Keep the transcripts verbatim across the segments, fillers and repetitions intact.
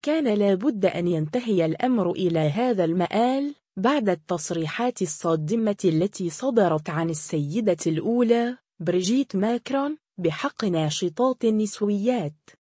كان لابد أن ينتهي الأمر إلى هذا المآل بعد التصريحات الصادمة التي صدرت عن السيدة الأولى بريجيت ماكرون بحق ناشطات النسويات،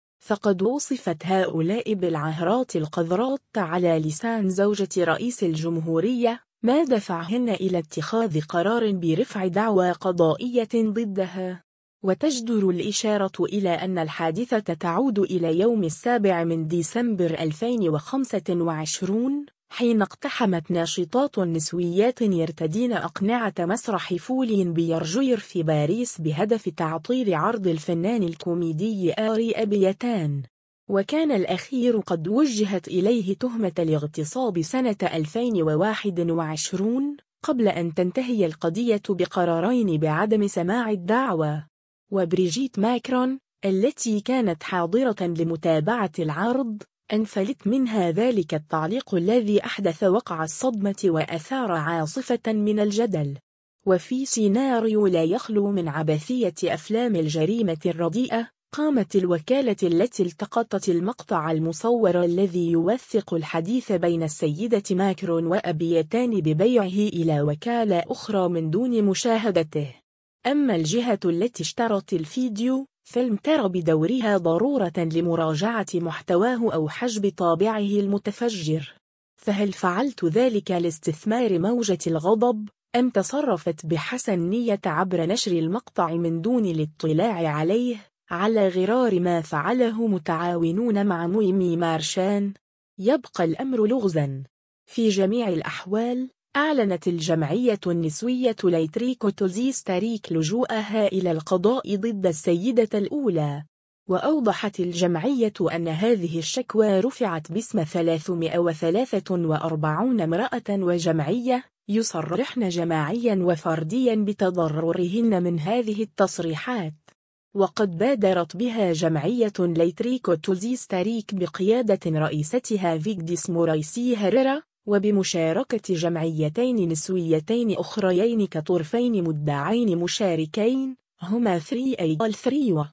فقد وصفت هؤلاء بالعهرات القذرات على لسان زوجة رئيس الجمهورية، ما دفعهن إلى اتخاذ قرار برفع دعوى قضائية ضدها. وتجدر الإشارة إلى أن الحادثة تعود إلى يوم السابع من ديسمبر ألفين وخمسة وعشرين، حين اقتحمت ناشطات نسويات يرتدين أقنعة مسرح فول بيرجير في باريس بهدف تعطيل عرض الفنان الكوميدي آري أبيتان، وكان الأخير قد وجهت إليه تهمة الاغتصاب سنة ألفين وواحد وعشرين قبل أن تنتهي القضية بقرارين بعدم سماع الدعوى. وبريجيت ماكرون التي كانت حاضرة لمتابعة العرض أنفلت منها ذلك التعليق الذي أحدث وقع الصدمة وأثار عاصفة من الجدل. وفي سيناريو لا يخلو من عبثية أفلام الجريمة الرديئة، قامت الوكالة التي التقطت المقطع المصور الذي يوثق الحديث بين السيدة ماكرون وأبيتان ببيعه إلى وكالة أخرى من دون مشاهدته. أما الجهة التي اشترت الفيديو فلم تر بدورها ضرورة لمراجعة محتواه أو حجب طابعه المتفجر. فهل فعلت ذلك لاستثمار موجة الغضب، أم تصرفت بحسن نية عبر نشر المقطع من دون الاطلاع عليه، على غرار ما فعله متعاونون مع ميمي مارشان؟ يبقى الأمر لغزاً. في جميع الأحوال، أعلنت الجمعية النسوية ليتريكوتوزيستاريك لجوءها إلى القضاء ضد السيدة الأولى، وأوضحت الجمعية أن هذه الشكوى رفعت باسم ثلاثمائة وثلاثة وأربعين امرأة وجمعية، يصرحن جماعيا وفرديا بتضررهن من هذه التصريحات. وقد بادرت بها جمعية ليتريكوتوزيستاريك بقيادة رئيستها فيغديس موريسي هريرا، وبمشاركة جمعيتين نسويتين أخريين كطرفين مدعين مشاركين، هما ثري أي ثري و